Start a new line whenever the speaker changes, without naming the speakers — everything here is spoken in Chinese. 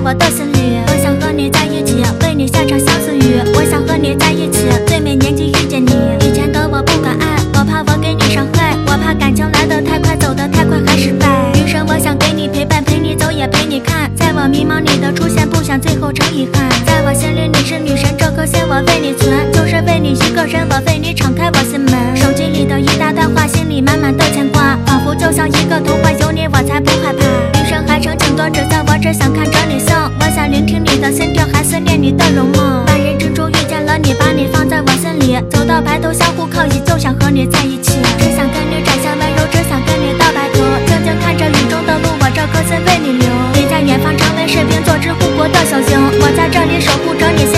我的心里。我想和你在一起，为你下场相思雨。我想和你在一起，最美年纪遇见你。以前的我不敢爱，我怕我给你伤害，我怕感情来得太快，走得太快还失败。余生我想给你陪伴，陪你走也陪你看，在我迷茫你的出现，不想最后成遗憾。在我心里你是女神，这颗心我为你存，就是为你一个人，我为你敞开我心门。手机里的一大段话，心里满满的牵挂，仿佛就像一个童话，有你我才不害怕。余生还剩挺多，只在我只想看着你笑，我想聆听你的心跳，还思念你的容貌。万人之中遇见了你，把你放在我心里，走到白头相互靠倚，就想和你在一起。只想跟你展现温柔，只想跟你到白头，静静看着雨中的路，我这颗心为你留。你在远方成为士兵，做只护国的小星，我在这里守护着你。